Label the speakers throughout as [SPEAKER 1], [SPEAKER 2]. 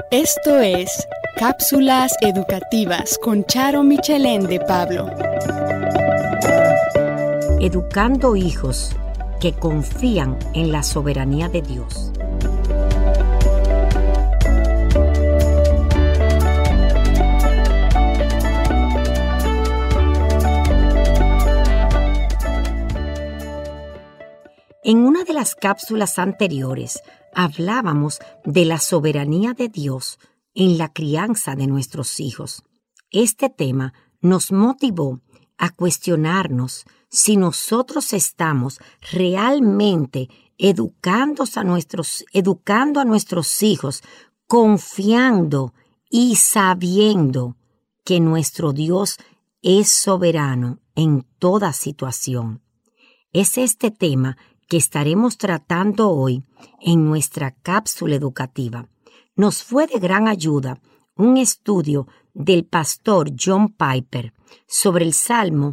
[SPEAKER 1] Esto es Cápsulas Educativas con Charo Michelén de Pablo.
[SPEAKER 2] Educando hijos que confían en la soberanía de Dios. En una de las cápsulas anteriores hablábamos de la soberanía de Dios en la crianza de nuestros hijos. Este tema nos motivó a cuestionarnos si nosotros estamos realmente educando a nuestros hijos, confiando y sabiendo que nuestro Dios es soberano en toda situación. Es este tema que estaremos tratando hoy en nuestra cápsula educativa. Nos fue de gran ayuda un estudio del pastor John Piper sobre el Salmo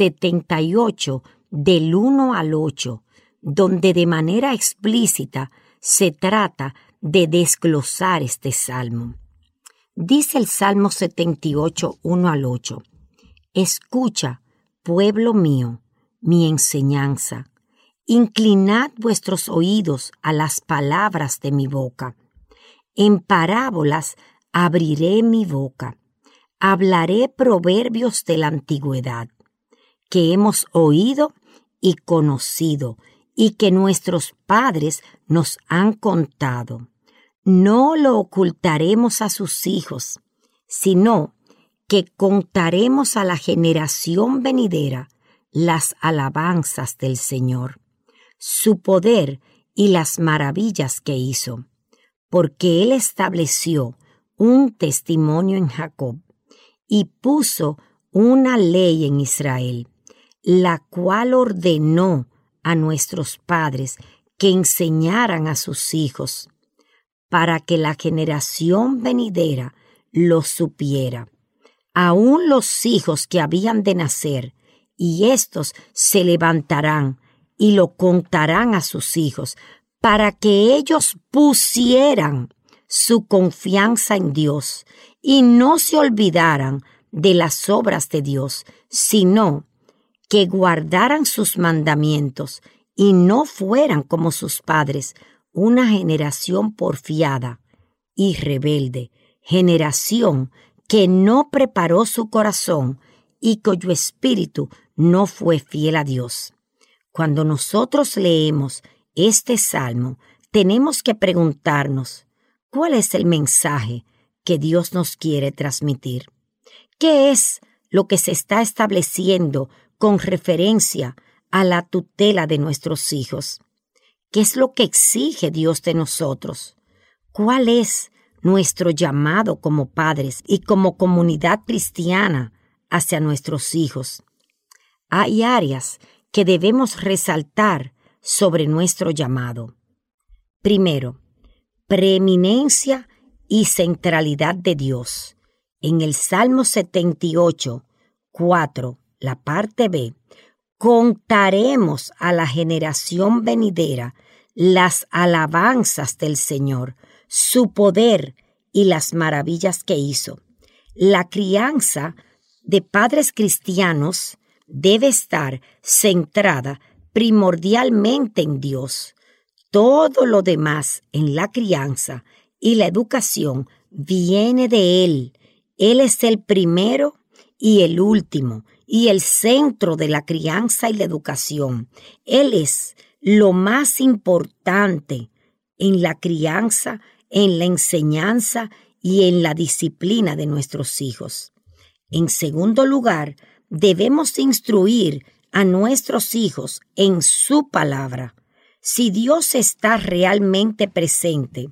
[SPEAKER 2] 78 del 1 al 8, donde de manera explícita se trata de desglosar este salmo. Dice el Salmo 78, 1 al 8, «Escucha, pueblo mío, mi enseñanza. Inclinad vuestros oídos a las palabras de mi boca. En parábolas abriré mi boca. Hablaré proverbios de la antigüedad, que hemos oído y conocido, y que nuestros padres nos han contado. No lo ocultaremos a sus hijos, sino que contaremos a la generación venidera las alabanzas del Señor, su poder y las maravillas que hizo, porque Él estableció un testimonio en Jacob y puso una ley en Israel, la cual ordenó a nuestros padres que enseñaran a sus hijos, para que la generación venidera lo supiera, aun los hijos que habían de nacer, y éstos se levantarán y lo contarán a sus hijos, para que ellos pusieran su confianza en Dios y no se olvidaran de las obras de Dios, sino que guardaran sus mandamientos y no fueran como sus padres, una generación porfiada y rebelde, generación que no preparó su corazón y cuyo espíritu no fue fiel a Dios». Cuando nosotros leemos este salmo, tenemos que preguntarnos, ¿cuál es el mensaje que Dios nos quiere transmitir? ¿Qué es lo que se está estableciendo con referencia a la tutela de nuestros hijos? ¿Qué es lo que exige Dios de nosotros? ¿Cuál es nuestro llamado como padres y como comunidad cristiana hacia nuestros hijos? Hay áreas que debemos resaltar sobre nuestro llamado. Primero, preeminencia y centralidad de Dios. En el Salmo 78, 4, la parte B, contaremos a la generación venidera las alabanzas del Señor, su poder y las maravillas que hizo. La crianza de padres cristianos debe estar centrada primordialmente en Dios. Todo lo demás en la crianza y la educación viene de Él. Él es el primero y el último y el centro de la crianza y la educación. Él es lo más importante en la crianza, en la enseñanza y en la disciplina de nuestros hijos. En segundo lugar, debemos instruir a nuestros hijos en su palabra. Si Dios está realmente presente,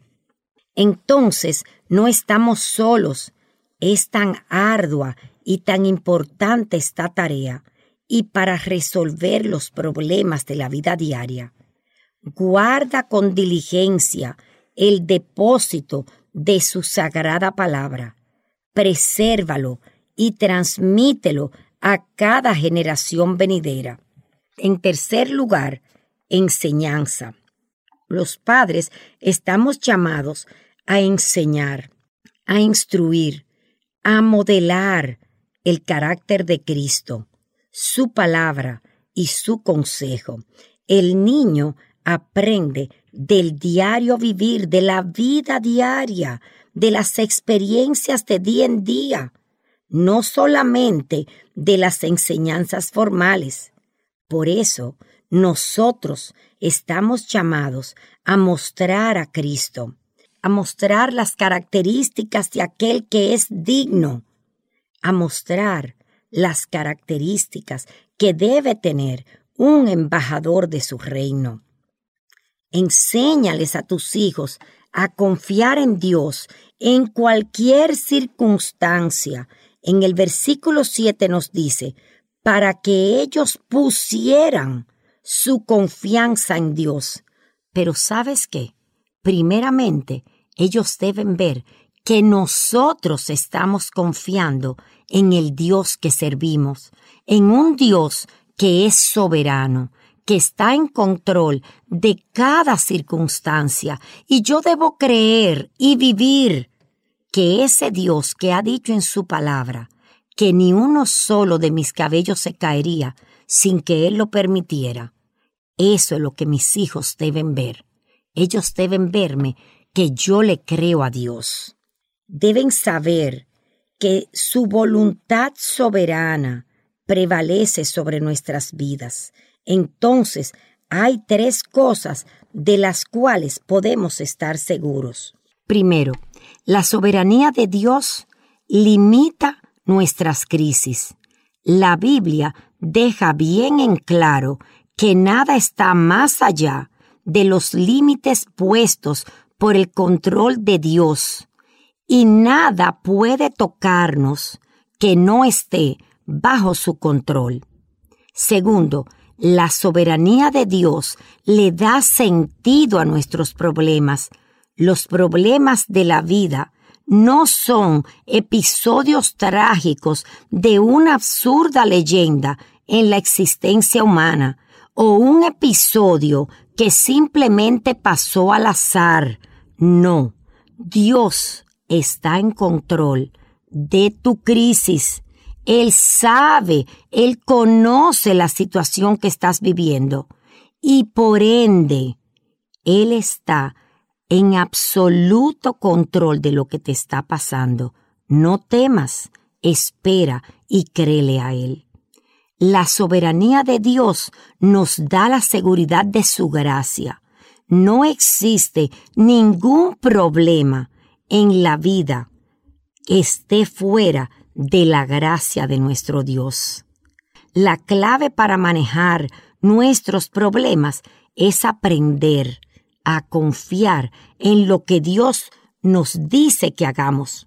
[SPEAKER 2] entonces no estamos solos. Es tan ardua y tan importante esta tarea, y para resolver los problemas de la vida diaria. Guarda con diligencia el depósito de su sagrada palabra. Presérvalo y transmítelo a cada generación venidera. En tercer lugar, enseñanza. Los padres estamos llamados a enseñar. a instruir, a modelar el carácter de Cristo, su palabra y su consejo. El niño aprende del diario vivir, de la vida diaria, de las experiencias de día en día, no solamente de las enseñanzas formales. Por eso, nosotros estamos llamados a mostrar a Cristo, a mostrar las características de aquel que es digno, a mostrar las características que debe tener un embajador de su reino. Enséñales a tus hijos a confiar en Dios en cualquier circunstancia. En el versículo 7 nos dice, para que ellos pusieran su confianza en Dios. Pero ¿sabes qué? Primeramente, ellos deben ver que nosotros estamos confiando en el Dios que servimos, en un Dios que es soberano, que está en control de cada circunstancia. Y yo debo creer y vivir que ese Dios que ha dicho en su palabra que ni uno solo de mis cabellos se caería sin que Él lo permitiera. Eso es lo que mis hijos deben ver. Ellos deben verme que yo le creo a Dios. Deben saber que su voluntad soberana prevalece sobre nuestras vidas. Entonces, hay 3 cosas de las cuales podemos estar seguros. Primero, la soberanía de Dios limita nuestras crisis. La Biblia deja bien en claro que nada está más allá de los límites puestos por el control de Dios, y nada puede tocarnos que no esté bajo su control. Segundo, la soberanía de Dios le da sentido a nuestros problemas. Los problemas de la vida no son episodios trágicos de una absurda leyenda en la existencia humana o un episodio que simplemente pasó al azar. No, Dios está en control de tu crisis. Él sabe, Él conoce la situación que estás viviendo y por ende, Él está en absoluto control de lo que te está pasando. No temas, espera y créele a Él. La soberanía de Dios nos da la seguridad de su gracia. No existe ningún problema en la vida que esté fuera de la gracia de nuestro Dios. La clave para manejar nuestros problemas es aprender a confiar en lo que Dios nos dice que hagamos.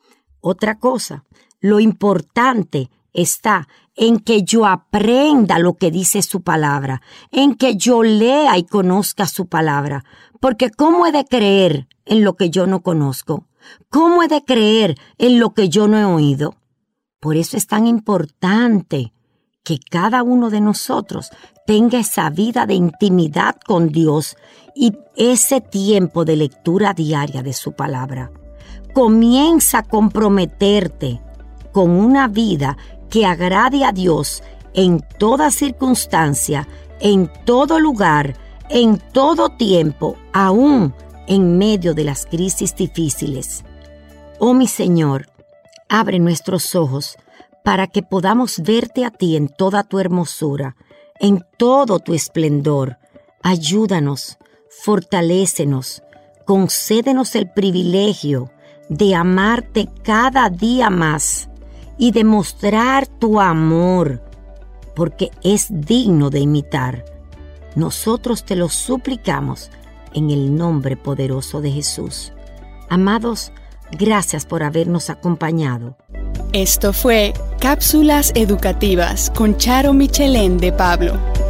[SPEAKER 2] Otra cosa, lo importante está en que yo aprenda lo que dice su palabra, en que yo lea y conozca su palabra, porque ¿cómo he de creer en lo que yo no conozco? ¿Cómo he de creer en lo que yo no he oído? Por eso es tan importante que cada uno de nosotros tenga esa vida de intimidad con Dios y ese tiempo de lectura diaria de su palabra. Comienza a comprometerte con una vida que agrade a Dios en toda circunstancia, en todo lugar, en todo tiempo, aún en medio de las crisis difíciles. Oh mi Señor, abre nuestros ojos para que podamos verte a ti en toda tu hermosura, en todo tu esplendor. Ayúdanos, fortalécenos, concédenos el privilegio de amarte cada día más y de mostrar tu amor, porque es digno de imitar. Nosotros te lo suplicamos en el nombre poderoso de Jesús. Amados, gracias por habernos acompañado.
[SPEAKER 1] Esto fue Cápsulas Educativas con Charo Michelén de Pablo.